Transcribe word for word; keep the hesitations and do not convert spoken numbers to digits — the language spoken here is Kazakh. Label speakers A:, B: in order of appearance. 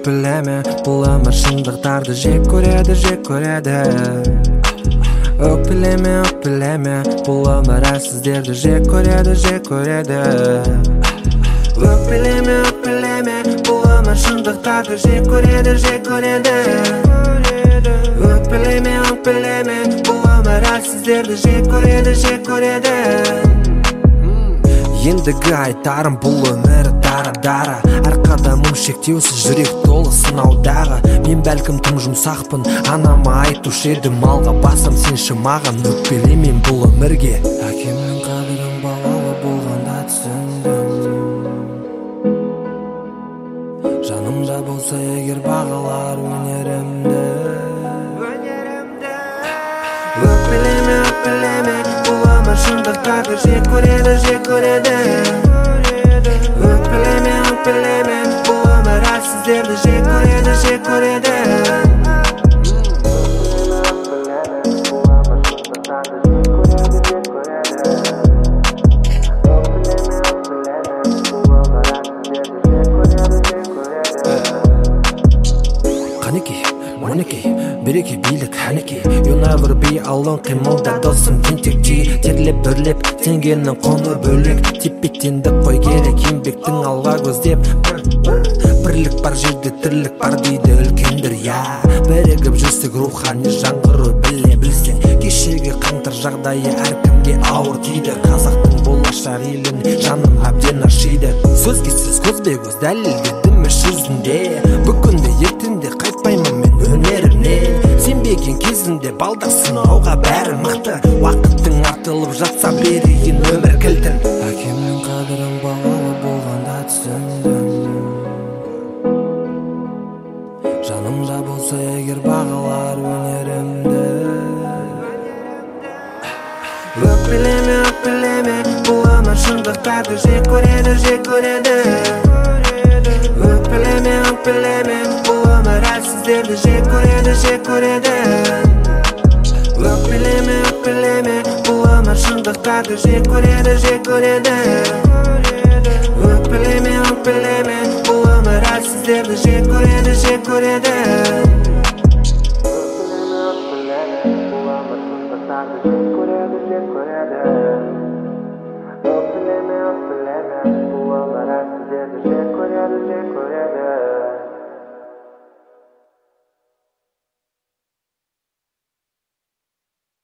A: өкпелеме, бұл өмір шындықтарды жек көреді, жек көреді. Өкпелеме, өкпелеме, бұл өмір әлсіздерді жек көреді, жек көреді. Өкпелеме, өкпелеме, бұл өмір шындықтарды жек көреді, жек көреді. Өкпелеме, өкпелеме, бұл өмір әлсіздерді жек көреді, жек көреді. Ендігі айтарым, бұл өмір дара-дара. Әр қадамым шектеусіз, жүрек толы сынаудағы. Мен бәлкім тым жұмсақпын, анама айтушы едім, алға басам сенші маған. Өкпелемен бұл өмірге. Әкемнің қадірін балалы болғанда түсіндім. Жанымда болса егер бағалар өнерімді. Өкпелеме, өкпелеме, бұл өмір шындықтарды жек көреді, жек көреді. Өкпелеме, өкпелеме, бұл өмір әлсіздерді жек көреді, жек көреді. Қанеке, онеке, береке билік әнеке. You never be alone, қимылда досым тентекте. Терлеп бүрлеп, теңгенің құны бөлек. Теппеттенді қой керек, еңбектің алға көздеп. Бірлік бар жерде тірлік бар дейді үлкендер, я. Бірігіп жүрсек рухани жаңғыру біле білсең. Кешегі қаңтар жағдайы әркімге ауыр тиді. Қазақтың болашақ елін жаным әбден ашиды. Сөзге сөз, көзбе көз дәлелдедім іс жүзінде. Бүгінде ертеңде қайтпаймын мен өнерімнен. Сенбеген кезінде балдақсың ауға бәрі мықты. Уақыттың артылып жатса берейін өмір кілтін. Әкемнің қадірін балалы болғанда түсіндім. Жанымда болса егер бағалар өнерімді. Өкпелеме, өкпелеме, бұл өмір шындықтарды жек көреді, жек көреді. Өкпелеме, өкпелеме, бұл өмір әлсіздерді жек көреді, жек көреді. Өкпелеме, өкпелеме, бұл өмір шындықтарды жек көреді, жек көреді. Өкпелеме, өкпелеме, бұл өмір әлсіздерді жек көреді, жек көреді.